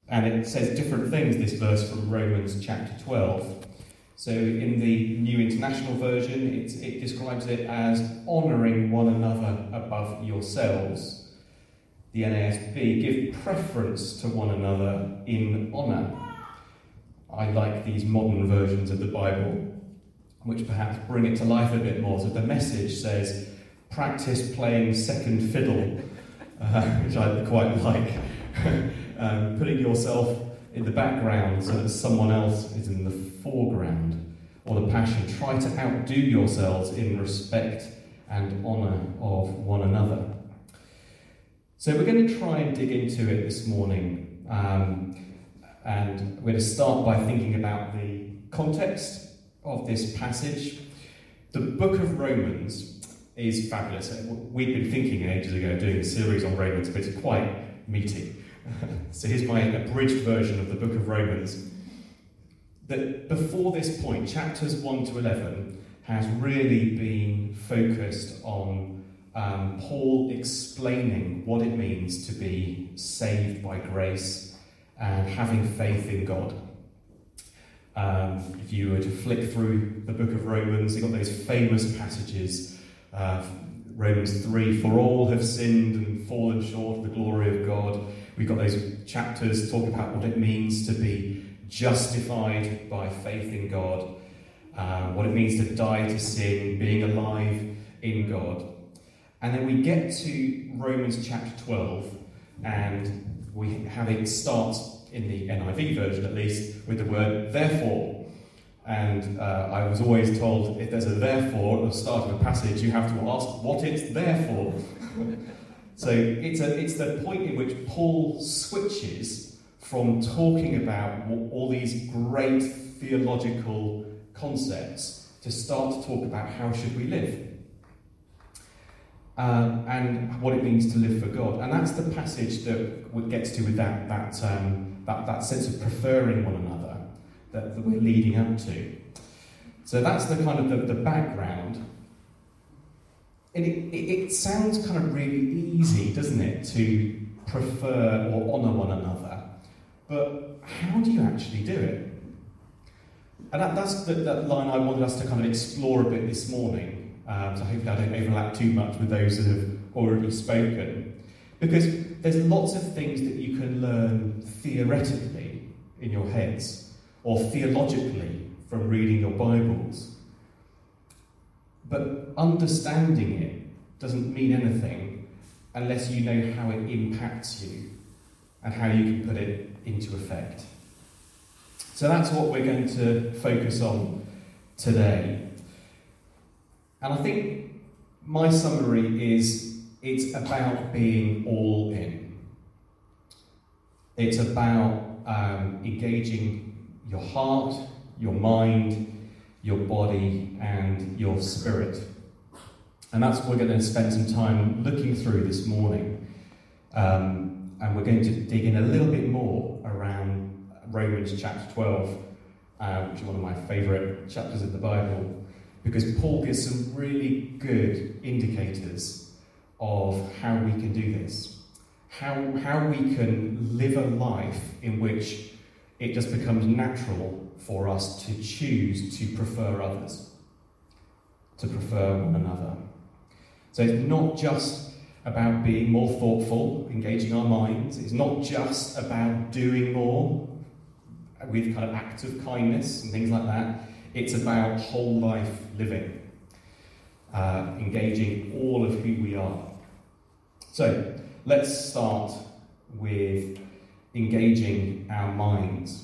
And it says different things, this verse from Romans chapter 12. So in the New International Version, it describes it as honouring one another above yourselves. The NASB, give preference to one another in honour. I like these modern versions of the Bible, which perhaps bring it to life a bit more. So the Message says, practice playing second fiddle, which I quite like. Putting yourself in the background so that someone else is in the foreground. Or the Passion, try to outdo yourselves in respect and honour of one another. So we're going to try and dig into it this morning. And we're going to start by thinking about the context of this passage. The book of Romans is fabulous. We've been thinking ages ago doing a series on Romans, but it's quite meaty. So here's my abridged version of the book of Romans. That before this point, chapters 1 to 11 has really been focused on Paul explaining what it means to be saved by grace and having faith in God. If you were to flick through the book of Romans, you've got those famous passages. Romans 3, for all have sinned and fallen short of the glory of God. We've got those chapters talking about what it means to be justified by faith in God, what it means to die to sin, being alive in God. And then we get to Romans chapter 12, and we have it start in the NIV version at least with the word therefore. And I was always told if there's a therefore at the start of a passage, you have to ask what it's there for. So it's the point in which Paul switches from talking about all these great theological concepts to start to talk about how should we live. And what it means to live for God. And that's the passage that gets to with that sense of preferring one another that we're leading up to. So that's the kind of the background. And it sounds kind of really easy, doesn't it, to prefer or honour one another. But how do you actually do it? And that's that line I wanted us to kind of explore a bit this morning. So hopefully I don't overlap too much with those that have already spoken. Because there's lots of things that you can learn theoretically in your heads or theologically from reading your Bibles. But understanding it doesn't mean anything unless you know how it impacts you and how you can put it into effect. So that's what we're going to focus on today. And I think my summary is it's about being all in. It's about engaging your heart, your mind, your body, and your spirit. And that's what we're going to spend some time looking through this morning. And we're going to dig in a little bit more around Romans chapter 12, which is one of my favourite chapters of the Bible, because Paul gives some really good indicators of how we can do this, how we can live a life in which it just becomes natural for us to choose to prefer others, to prefer one another. So it's not just about being more thoughtful, engaging our minds. It's not just about doing more with kind of acts of kindness and things like that. It's about whole life living, engaging all of who we are. So let's start with engaging our minds.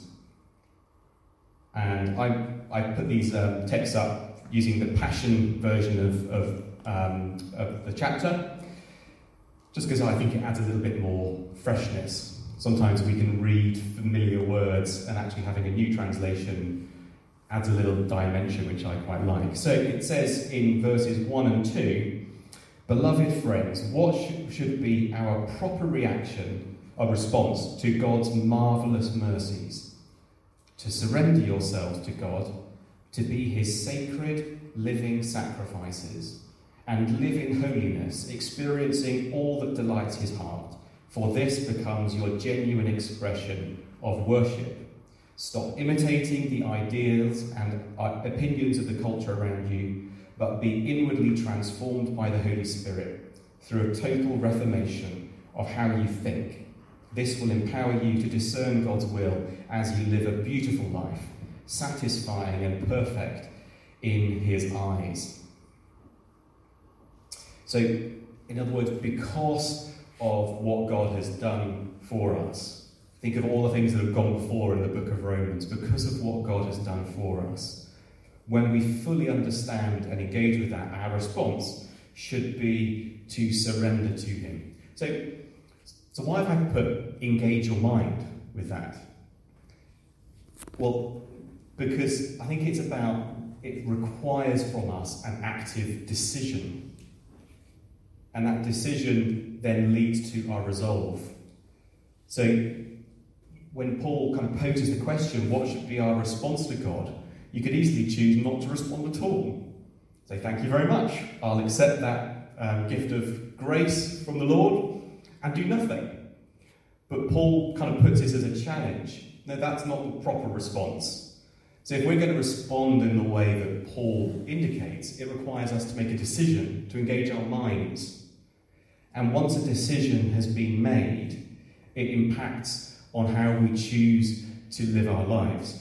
And I put these texts up using the Passion version of the chapter, just because I think it adds a little bit more freshness. Sometimes we can read familiar words, and actually having a new translation adds a little dimension, which I quite like. So it says in verses 1 and 2, beloved friends, what should be our proper reaction or response to God's marvellous mercies? To surrender yourselves to God, to be his sacred, living sacrifices, and live in holiness, experiencing all that delights his heart, for this becomes your genuine expression of worship. Stop imitating the ideas and opinions of the culture around you, but be inwardly transformed by the Holy Spirit through a total reformation of how you think. This will empower you to discern God's will as you live a beautiful life, satisfying and perfect in his eyes. So, in other words, because of what God has done for us, think of all the things that have gone before in the book of Romans, because of what God has done for us, when we fully understand and engage with that, our response should be to surrender to him. So why have I put engage your mind with that? Well, because I think it requires from us an active decision. And that decision then leads to our resolve. So when Paul kind of poses the question, what should be our response to God? You could easily choose not to respond at all. Say, thank you very much. I'll accept that gift of grace from the Lord and do nothing. But Paul kind of puts this as a challenge. No, that's not the proper response. So if we're going to respond in the way that Paul indicates, it requires us to make a decision, to engage our minds. And once a decision has been made, it impacts on how we choose to live our lives.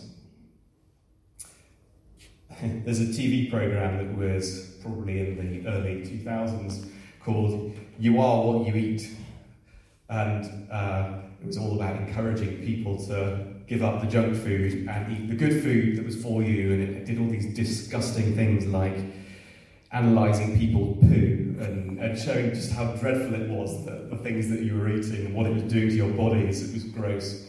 There's a TV program that was probably in the early 2000s called You Are What You Eat. And it was all about encouraging people to give up the junk food and eat the good food that was for you. And it did all these disgusting things like analysing people's poo and showing just how dreadful it was, the things that you were eating and what it was doing to your bodies. It was gross.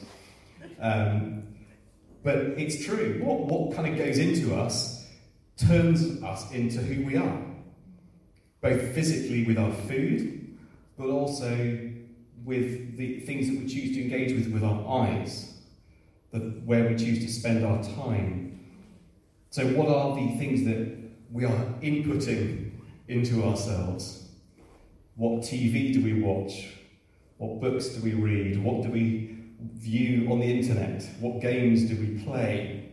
But it's true. What kind of goes into us turns us into who we are, both physically with our food, but also with the things that we choose to engage with our eyes, where we choose to spend our time. So what are the things that we are inputting into ourselves? What TV do we watch? What books do we read? What do we view on the internet? What games do we play?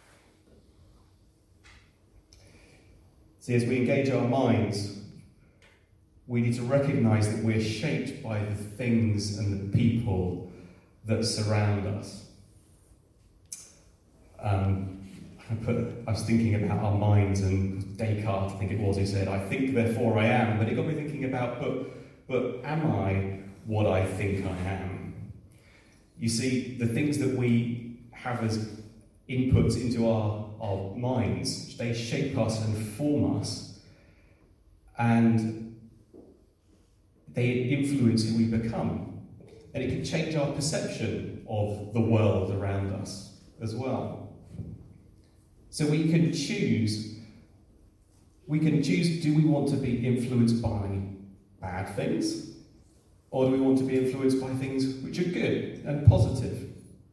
See, as we engage our minds, we need to recognise that we're shaped by the things and the people that surround us. I was thinking about our minds, and Descartes, I think it was, who said, I think, therefore I am. But it got me thinking about, but am I what I think I am? You see, the things that we have as inputs into our minds, they shape us and form us, and they influence who we become. And it can change our perception of the world around us as well. So we can choose, do we want to be influenced by bad things? Or do we want to be influenced by things which are good and positive?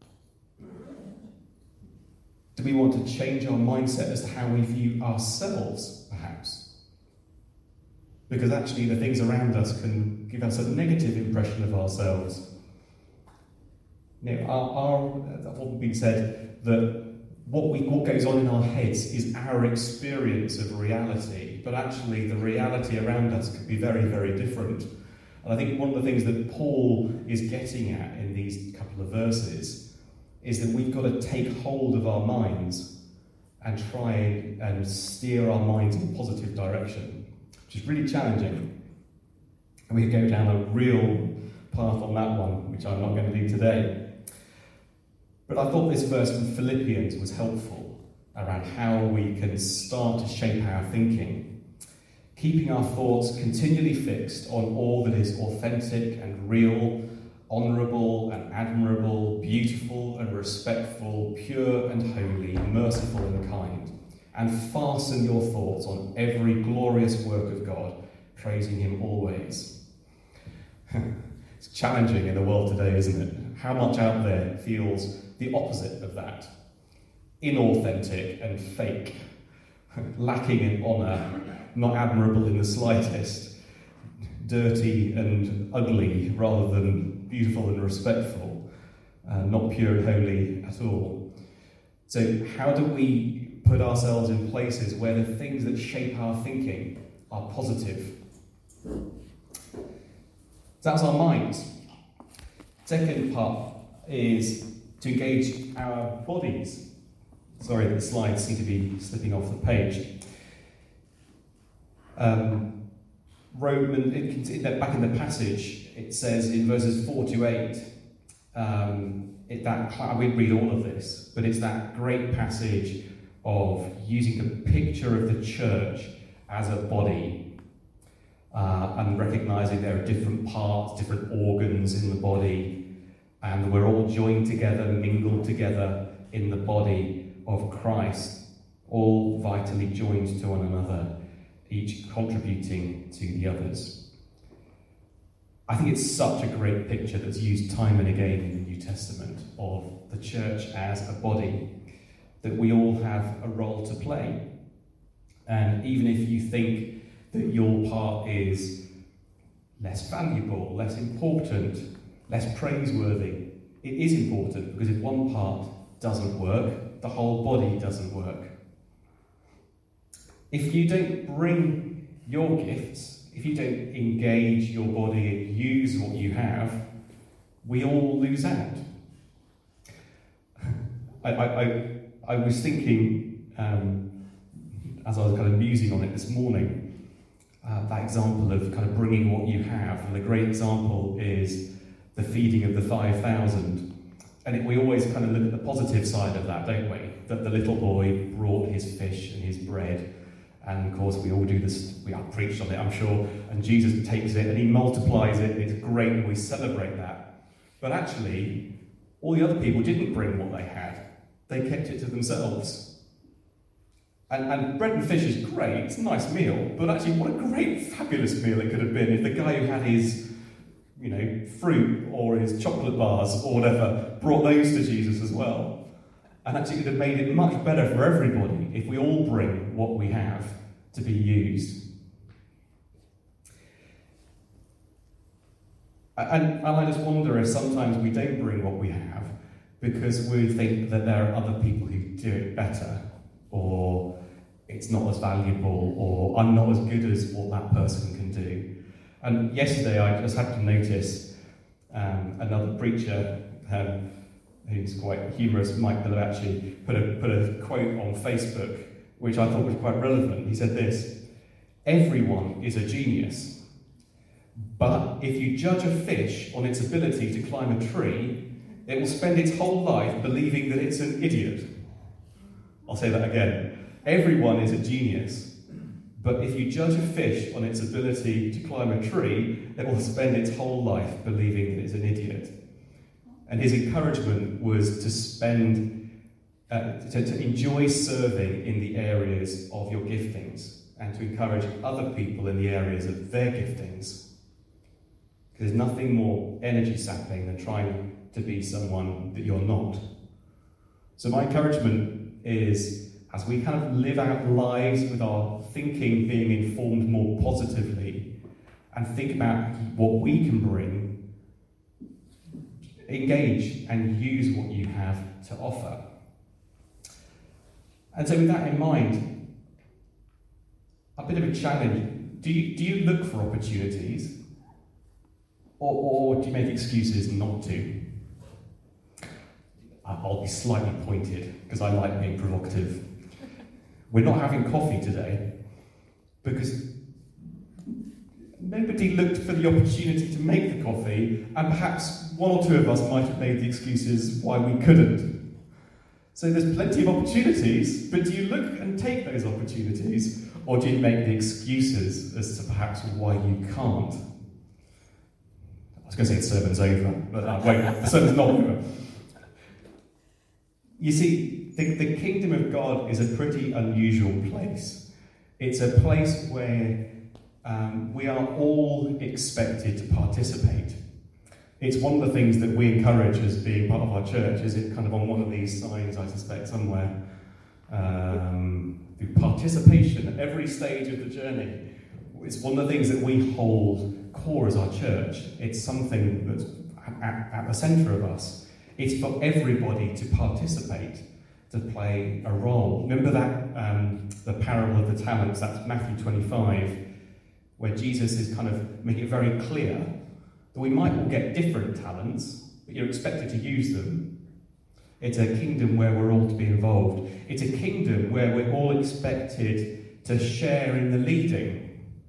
Do we want to change our mindset as to how we view ourselves, perhaps? Because actually the things around us can give us a negative impression of ourselves. You know, I've often been said that what goes on in our heads is our experience of reality, but actually the reality around us could be very, very different. And I think one of the things that Paul is getting at in these couple of verses is that we've got to take hold of our minds and try and steer our minds in a positive direction, which is really challenging. And we go down a real path on that one, which I'm not going to do today. But I thought this verse from Philippians was helpful around how we can start to shape our thinking, keeping our thoughts continually fixed on all that is authentic and real, honourable and admirable, beautiful and respectful, pure and holy, merciful and kind, and fasten your thoughts on every glorious work of God, praising him always. It's challenging in the world today, isn't it? How much out there feels the opposite of that? Inauthentic and fake, lacking in honour, not admirable in the slightest, dirty and ugly rather than beautiful and respectful, not pure and holy at all. So how do we put ourselves in places where the things that shape our thinking are positive? That's our minds. Second part is to engage our bodies. Sorry, the slides seem to be slipping off the page. Back in the passage, it says in verses 4 to 8, I won't read all of this, but it's that great passage of using the picture of the church as a body and recognising there are different parts, different organs in the body, and we're all joined together, mingled together in the body of Christ, all vitally joined to one another, each contributing to the others. I think it's such a great picture that's used time and again in the New Testament of the church as a body, that we all have a role to play. And even if you think that your part is less valuable, less important, less praiseworthy, it is important, because if one part doesn't work, the whole body doesn't work. If you don't bring your gifts, if you don't engage your body and use what you have, we all lose out. I was thinking, as I was kind of musing on it this morning, that example of kind of bringing what you have, and the great example is the feeding of the 5,000. And we always kind of look at the positive side of that, don't we? That the little boy brought his fish and his bread. And of course, we all do this, we have preached on it, I'm sure, and Jesus takes it and he multiplies it, and it's great, and we celebrate that. But actually, all the other people didn't bring what they had. They kept it to themselves. And bread and fish is great, it's a nice meal, but actually what a great, fabulous meal it could have been if the guy who had his, fruit or his chocolate bars or whatever brought those to Jesus as well. And actually it would have made it much better for everybody if we all bring what we have to be used. And I just wonder if sometimes we don't bring what we have because we think that there are other people who do it better, or it's not as valuable, or I'm not as good as what that person can do. And yesterday I just had to notice another preacher who's quite humorous, Mike Bilibacci, put a quote on Facebook which I thought was quite relevant. He said this: "Everyone is a genius, but if you judge a fish on its ability to climb a tree, it will spend its whole life believing that it's an idiot." I'll say that again. Everyone is a genius, but if you judge a fish on its ability to climb a tree, it will spend its whole life believing that it's an idiot. And his encouragement was to to enjoy serving in the areas of your giftings and to encourage other people in the areas of their giftings. There's nothing more energy sapping than trying to be someone that you're not. So my encouragement is, as we kind of live out lives with our thinking being informed more positively and think about what we can bring, engage and use what you have to offer. And so with that in mind, a bit of a challenge. Do you look for opportunities? Or do you make excuses not to? I'll be slightly pointed, because I like being provocative. We're not having coffee today, because nobody looked for the opportunity to make the coffee, and perhaps one or two of us might have made the excuses why we couldn't. So there's plenty of opportunities, but do you look and take those opportunities, or do you make the excuses as to perhaps why you can't? I was going to say the sermon's over, but wait, the sermon's not over. You see, the kingdom of God is a pretty unusual place. It's a place where we are all expected to participate. It's one of the things that we encourage as being part of our church. Is it kind of on one of these signs, I suspect, somewhere? The participation at every stage of the journey. It's one of the things that we hold core as our church. It's something that's at the centre of us. It's for everybody to participate, to play a role. Remember that the parable of the talents, that's Matthew 25, where Jesus is kind of making it very clear that we might all get different talents, but you're expected to use them. It's a kingdom where we're all to be involved. It's a kingdom where we're all expected to share in the leading.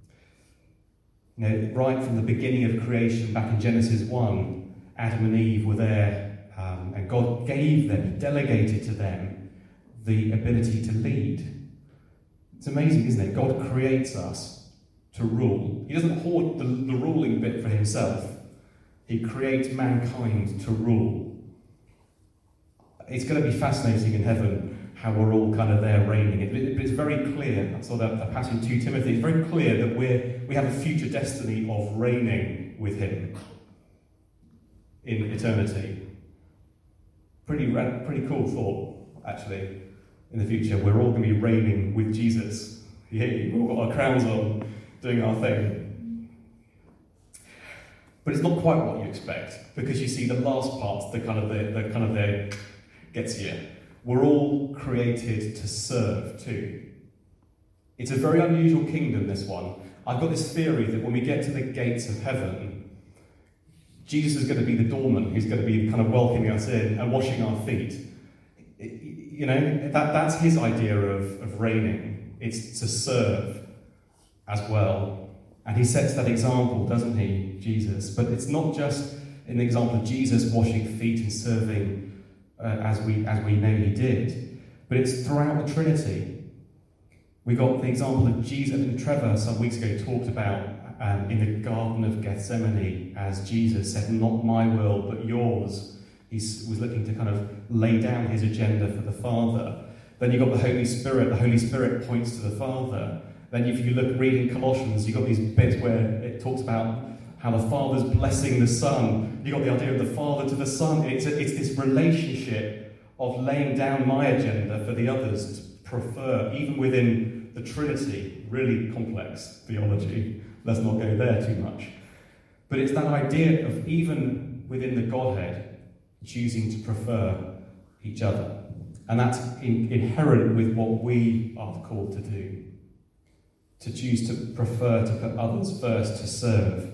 You know, right from the beginning of creation, back in Genesis 1, Adam and Eve were there, and God gave them, delegated to them, the ability to lead. It's amazing, isn't it? God creates us to rule. He doesn't hoard the ruling bit for himself. He creates mankind to rule. It's going to be fascinating in heaven how we're all kind of there reigning. It's very clear, I saw that passage in 2 Timothy, it's very clear that we have a future destiny of reigning with him in eternity. Pretty cool thought, actually, in the future. We're all going to be reigning with Jesus. Yay, we've all got our crowns on, doing our thing. But it's not quite what you expect, because you see the last part, the kind of the gets you. We're all created to serve too. It's a very unusual kingdom, this one. I've got this theory that when we get to the gates of heaven, Jesus is going to be the doorman who's going to be kind of welcoming us in and washing our feet. You know, that's his idea of reigning. It's to serve as well. And he sets that example, doesn't he, Jesus? But it's not just in the example of Jesus washing feet and serving as we know he did, but it's throughout the Trinity. We got the example of Jesus, and Trevor some weeks ago talked about in the Garden of Gethsemane, as Jesus said, "Not my will, but yours." He was looking to kind of lay down his agenda for the Father. Then you've got the Holy Spirit. The Holy Spirit points to the Father. Then if you read in Colossians, you've got these bits where it talks about how the Father's blessing the Son. You've got the idea of the Father to the Son. It's this relationship of laying down my agenda for the others to prefer, even within the Trinity. Really complex theology. Let's not go there too much. But it's that idea of even within the Godhead, choosing to prefer each other. And that's inherent with what we are called to do. To choose to prefer, to put others first, to serve.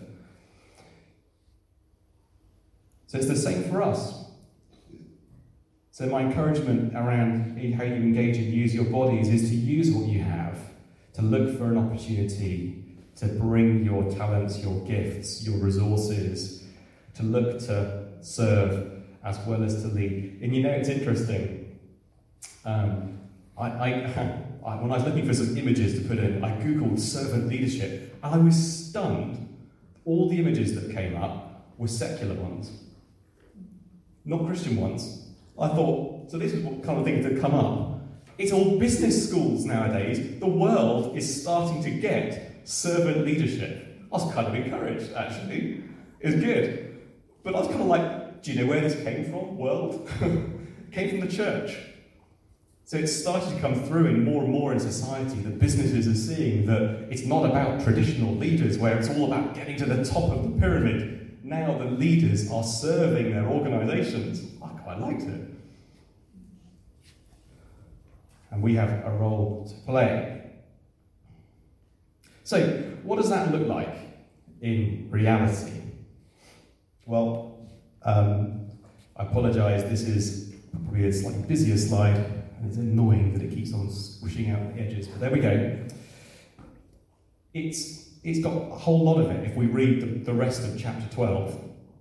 So it's the same for us. So my encouragement around how you engage and use your bodies is to use what you have, to look for an opportunity, to bring your talents, your gifts, your resources, to look to serve as well as to lead. And you know, it's interesting. When I was looking for some images to put in, I googled servant leadership, and I was stunned. All the images that came up were secular ones, not Christian ones. I thought, so this is what kind of things that come up. It's all business schools nowadays. The world is starting to get servant leadership. I was kind of encouraged, actually. It was good. But I was kind of like, do you know where this came from, world? It came from the church. So it's started to come through in more and more in society that businesses are seeing that it's not about traditional leaders where it's all about getting to the top of the pyramid. Now the leaders are serving their organisations. I quite liked it. And we have a role to play. So, what does that look like in reality? Well, I apologise, this is probably a slightly busier slide, and it's annoying that it keeps on squishing out the edges, but there we go. It's got a whole lot of it. If we read the rest of chapter 12,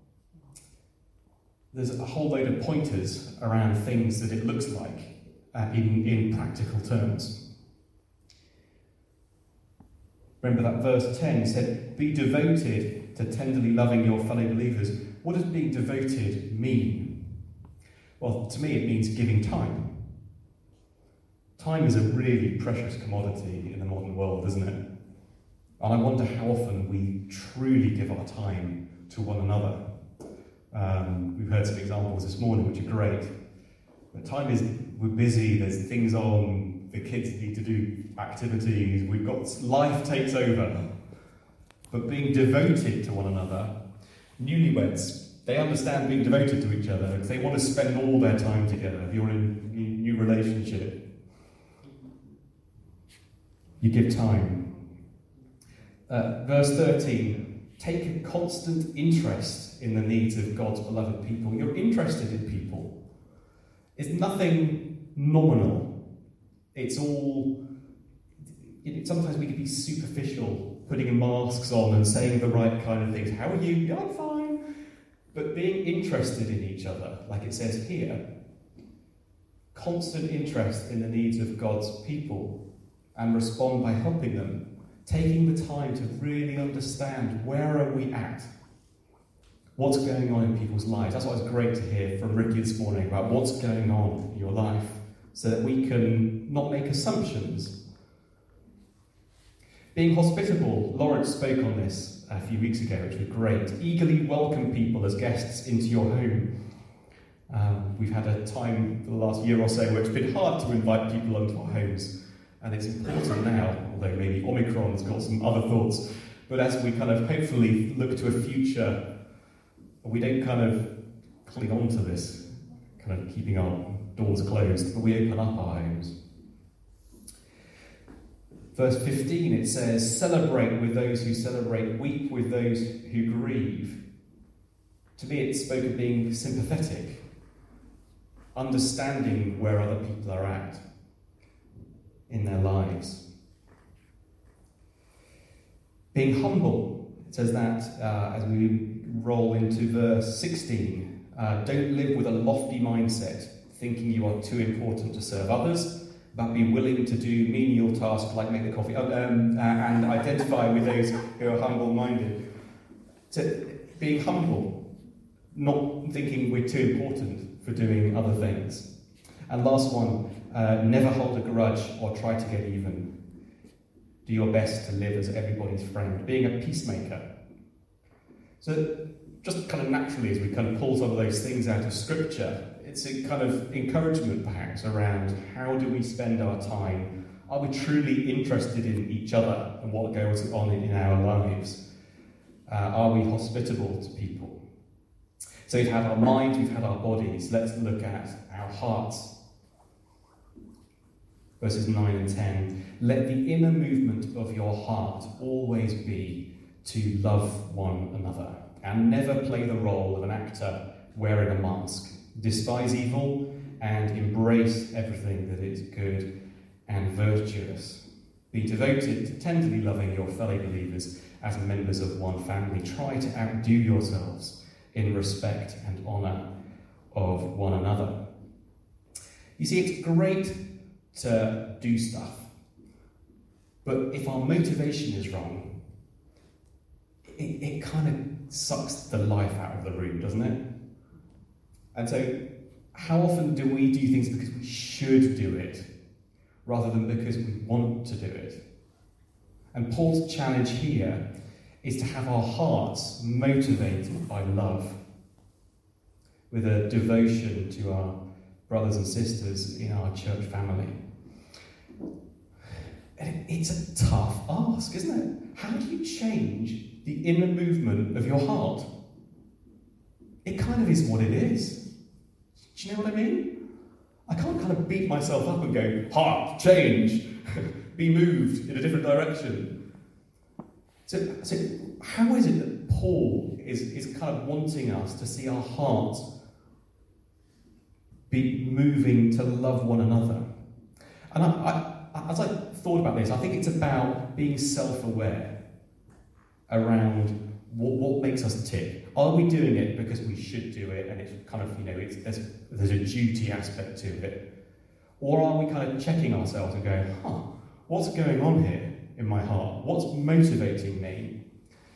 there's a whole load of pointers around things that it looks like in practical terms. Remember that verse 10 said, "Be devoted to tenderly loving your fellow believers." What does being devoted mean? Well, to me it means giving time. Time is a really precious commodity in the modern world, isn't it? And I wonder how often we truly give our time to one another. We've heard some examples this morning which are great. But we're busy, there's things on, the kids need to do activities, life takes over. But being devoted to one another, newlyweds, They understand being devoted to each other because they want to spend all their time together. If you're in a new relationship, you give time. Verse 13, take a constant interest in the needs of God's beloved people. You're interested in people. It's nothing nominal. It's all, sometimes we can be superficial, putting masks on and saying the right kind of things. How are you? Yeah, I'm fine. But being interested in each other, like it says here, constant interest in the needs of God's people, and respond by helping them, taking the time to really understand where are we at, what's going on in people's lives. That's what was great to hear from Ricky this morning about what's going on in your life, so that we can not make assumptions. Being hospitable, Lawrence spoke on this a few weeks ago, which was great. Eagerly welcome people as guests into your home. We've had a time for the last year or so where it's been hard to invite people into our homes, and it's important now, although maybe Omicron's got some other thoughts, but as we kind of hopefully look to a future, we don't kind of cling on to this, kind of keeping our doors closed, but we open up our homes. Verse 15, it says, celebrate with those who celebrate, weep with those who grieve. To me, it spoke of being sympathetic, understanding where other people are at in their lives. Being humble, it says that as we roll into verse 16. Don't live with a lofty mindset, thinking you are too important to serve others, but be willing to do menial tasks like make the coffee, and identify with those who are humble-minded. So, being humble, not thinking we're too important for doing other things. And last one, never hold a grudge or try to get even. Do your best to live as everybody's friend, being a peacemaker. So just kind of naturally, as we kind of pull some of those things out of Scripture, it's a kind of encouragement perhaps around how do we spend our time? Are we truly interested in each other and what goes on in our lives? Are we hospitable to people? So we've had our minds, we've had our bodies. Let's look at our hearts. Verses 9 and 10. Let the inner movement of your heart always be to love one another, and never play the role of an actor wearing a mask. Despise evil and embrace everything that is good and virtuous. Be devoted to tenderly loving your fellow believers as members of one family. Try to outdo yourselves in respect and honour of one another. You see, it's great to do stuff, but if our motivation is wrong, it kind of sucks the life out of the room, doesn't it? And so, how often do we do things because we should do it, rather than because we want to do it? And Paul's challenge here is to have our hearts motivated by love, with a devotion to our brothers and sisters in our church family. And it's a tough ask, isn't it? How do you change the inner movement of your heart? It kind of is what it is. Do you know what I mean? I can't kind of beat myself up and go, heart, change, be moved in a different direction. So how is it that Paul is kind of wanting us to see our hearts be moving to love one another? And as I thought about this, I think it's about being self-aware around what makes us tick. Are we doing it because we should do it, and it's kind of, there's a duty aspect to it? Or are we kind of checking ourselves and going, what's going on here in my heart? What's motivating me?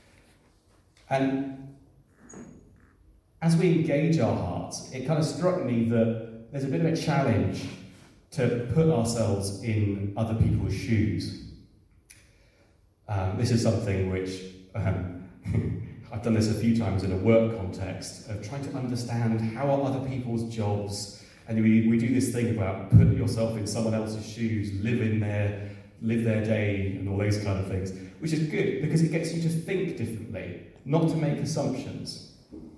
And as we engage our hearts, it kind of struck me that there's a bit of a challenge to put ourselves in other people's shoes. This is something which I've done this a few times in a work context, of trying to understand how are other people's jobs, and we do this thing about put yourself in someone else's shoes, live their day, and all those kind of things, which is good because it gets you to think differently, not to make assumptions.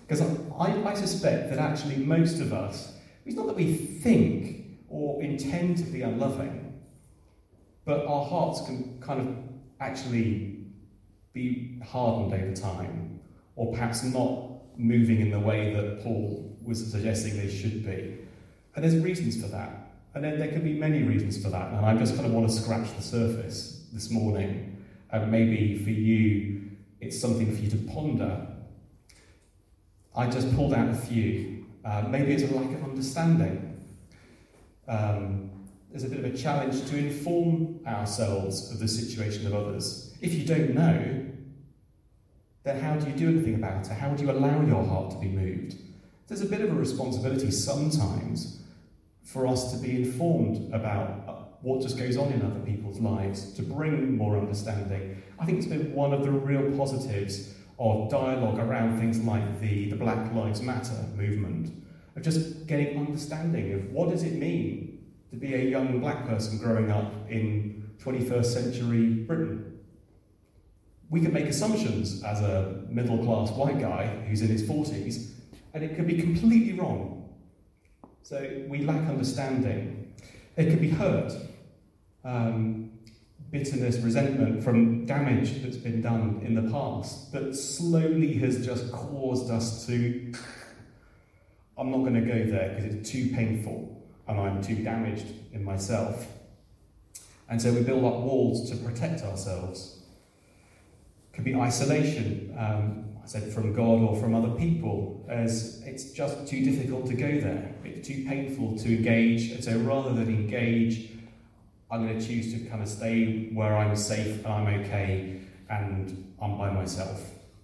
Because I suspect that actually most of us, it's not that we think or intend to be unloving, but our hearts can kind of actually be hardened over time, or perhaps not moving in the way that Paul was suggesting they should be. And there's reasons for that. And then there could be many reasons for that. And I just kind of want to scratch the surface this morning. And maybe for you, it's something for you to ponder. I just pulled out a few. Maybe it's a lack of understanding. There's a bit of a challenge to inform ourselves of the situation of others. If you don't know, then how do you do anything about it? How do you allow your heart to be moved? There's a bit of a responsibility sometimes for us to be informed about what just goes on in other people's lives, to bring more understanding. I think it's been one of the real positives of dialogue around things like the Black Lives Matter movement, of just getting understanding of what does it mean to be a young black person growing up in 21st century Britain. We can make assumptions as a middle-class white guy who's in his 40s, and it could be completely wrong. So we lack understanding. There could be hurt, bitterness, resentment from damage that's been done in the past that slowly has just caused us to, I'm not going to go there because it's too painful and I'm too damaged in myself. And so we build up walls to protect ourselves. Could be isolation, I said from God or from other people, as it's just too difficult to go there. It's too painful to engage, and so rather than engage, I'm going to choose to kind of stay where I'm safe and I'm okay and I'm by myself.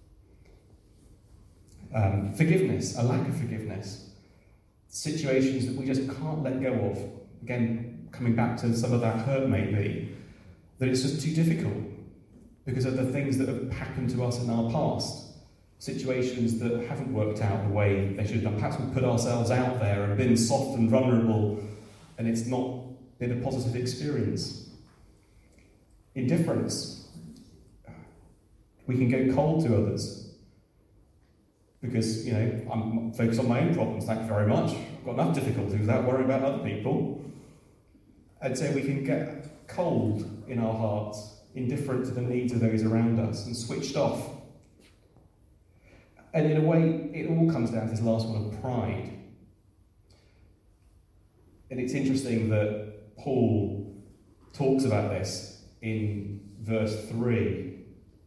Forgiveness, a lack of forgiveness. Situations that we just can't let go of. Again, coming back to some of that hurt maybe, that it's just too difficult because of the things that have happened to us in our past. Situations that haven't worked out the way they should have done. Perhaps we've put ourselves out there and been soft and vulnerable and it's not been a positive experience. Indifference. We can go cold to others because, I'm focused on my own problems, thank you very much. I've got enough difficulties without worrying about other people. And so we can get cold in our hearts, indifferent to the needs of those around us and switched off. And in a way, it all comes down to this last one of pride. And it's interesting that Paul talks about this in verse 3.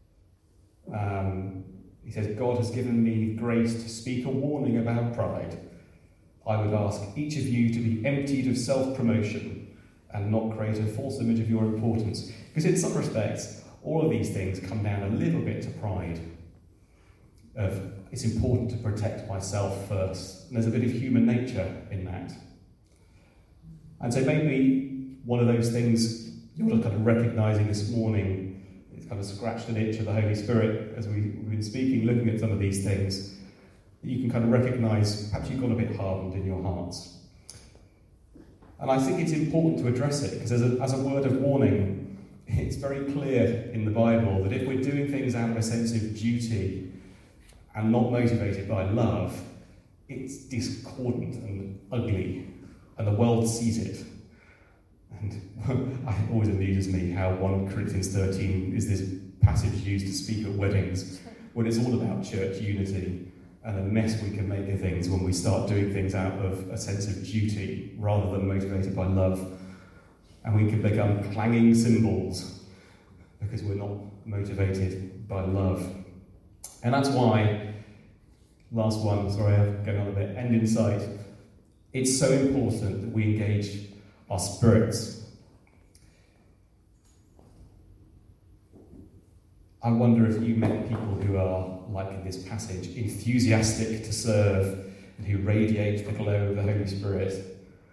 He says, God has given me grace to speak a warning about pride. I would ask each of you to be emptied of self-promotion and not create a false image of your importance. Because in some respects, all of these things come down a little bit to pride. It's important to protect myself first. And there's a bit of human nature in that. And so maybe one of those things you're kind of recognising this morning, it's kind of scratched an itch of the Holy Spirit as we've been speaking, looking at some of these things, that you can kind of recognise perhaps you've gone a bit hardened in your hearts. And I think it's important to address it, because as a word of warning, it's very clear in the Bible that if we're doing things out of a sense of duty and not motivated by love, it's discordant and ugly, and the world sees it. And it always amuses me how 1 Corinthians 13 is this passage used to speak at weddings, when it's all about church unity and the mess we can make of things when we start doing things out of a sense of duty rather than motivated by love. And we can become clanging cymbals because we're not motivated by love. And that's why, last one, sorry, I'm going on a bit, end in sight. It's so important that we engage our spirits. I wonder if you met people who are, like in this passage, enthusiastic to serve and who radiate the glow of the Holy Spirit.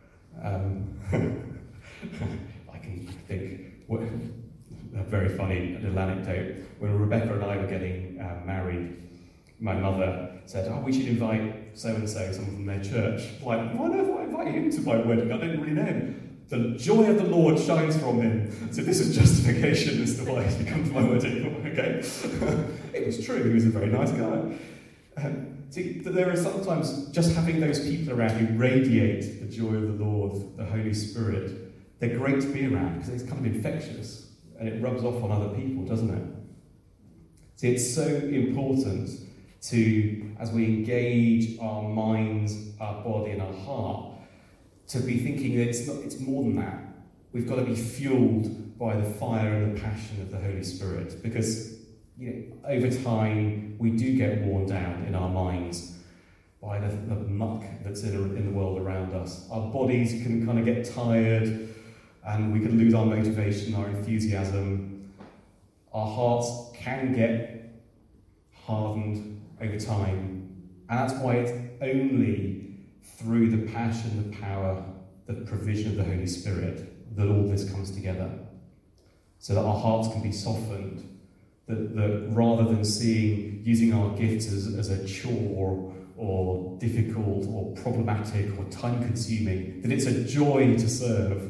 I can think a very funny little anecdote. When Rebecca and I were getting married, my mother said, we should invite so-and-so, someone from their church. Like, why don't I invite him to my wedding? I didn't really know him. The joy of the Lord shines from him. So this is justification as to why he come to my wedding. Okay? It was true, he was a very nice guy. See, there are sometimes just having those people around who radiate the joy of the Lord, the Holy Spirit, they're great to be around because it's kind of infectious and it rubs off on other people, doesn't it? See, it's so important to, as we engage our minds, our body and our heart, to be thinking that it's more than that. We've got to be fueled by the fire and the passion of the Holy Spirit because over time we do get worn down in our minds by the muck that's in the world around us. Our bodies can kind of get tired and we can lose our motivation, our enthusiasm. Our hearts can get hardened over time. And that's why it's only through the passion, the power, the provision of the Holy Spirit that all this comes together. So that our hearts can be softened. That rather than using our gifts as a chore or difficult or problematic or time-consuming, that it's a joy to serve.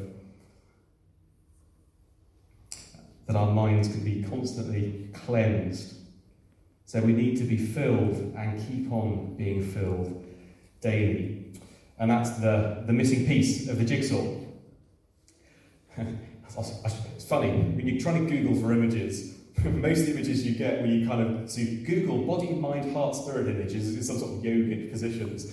That our minds can be constantly cleansed. So we need to be filled and keep on being filled daily. And that's the missing piece of the jigsaw. It's funny, when you're trying to Google for images, most images you get where you kind of see Google body, mind, heart, spirit images in some sort of yogic positions.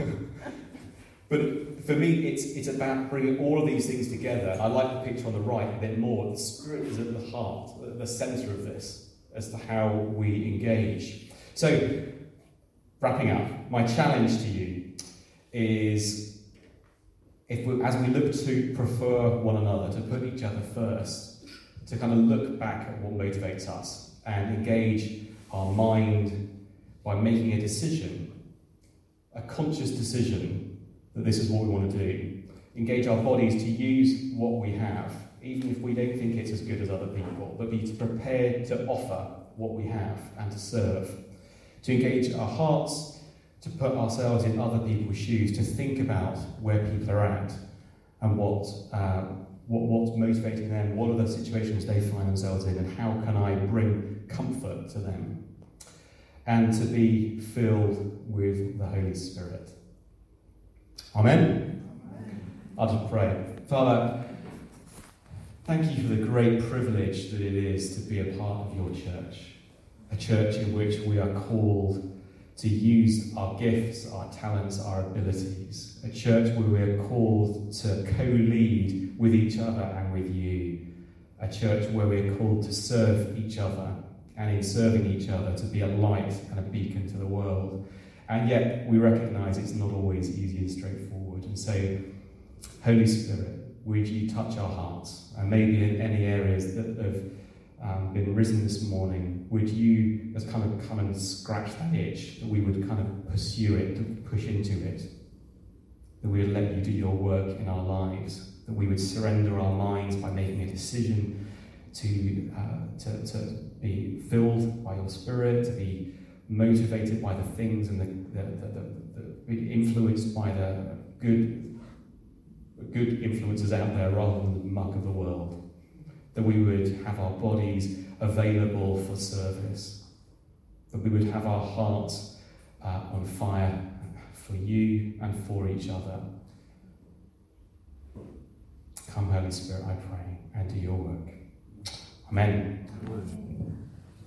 But for me, it's about bringing all of these things together. I like the picture on the right a bit more. The Spirit is at the heart, at the centre of this, as to how we engage. So, wrapping up, my challenge to you is, as we look to prefer one another, to put each other first, to kind of look back at what motivates us and engage our mind by making a decision, a conscious decision, that this is what we want to do. Engage our bodies to use what we have, even if we don't think it's as good as other people, but be prepared to offer what we have and to serve. To engage our hearts, to put ourselves in other people's shoes, to think about where people are at and what's motivating them, what are the situations they find themselves in, and how can I bring comfort to them. And to be filled with the Holy Spirit. Amen? I'll just pray. Father, thank you for the great privilege that it is to be a part of your church. A church in which we are called to use our gifts, our talents, our abilities. A church where we are called to co-lead with each other and with you. A church where we are called to serve each other, and in serving each other to be a light and a beacon to the world. And yet we recognise it's not always easy and straightforward. And so, Holy Spirit, would you touch our hearts? And maybe in any areas that have been risen this morning, would you just kind of come and scratch that itch, that we would kind of pursue it, to push into it, that we would let you do your work in our lives, that we would surrender our minds by making a decision to be filled by your Spirit, to be motivated by the things and be influenced by the good influences out there rather than the muck of the world. That we would have our bodies available for service. That we would have our hearts on fire for you and for each other. Come, Holy Spirit, I pray, and do your work. Amen.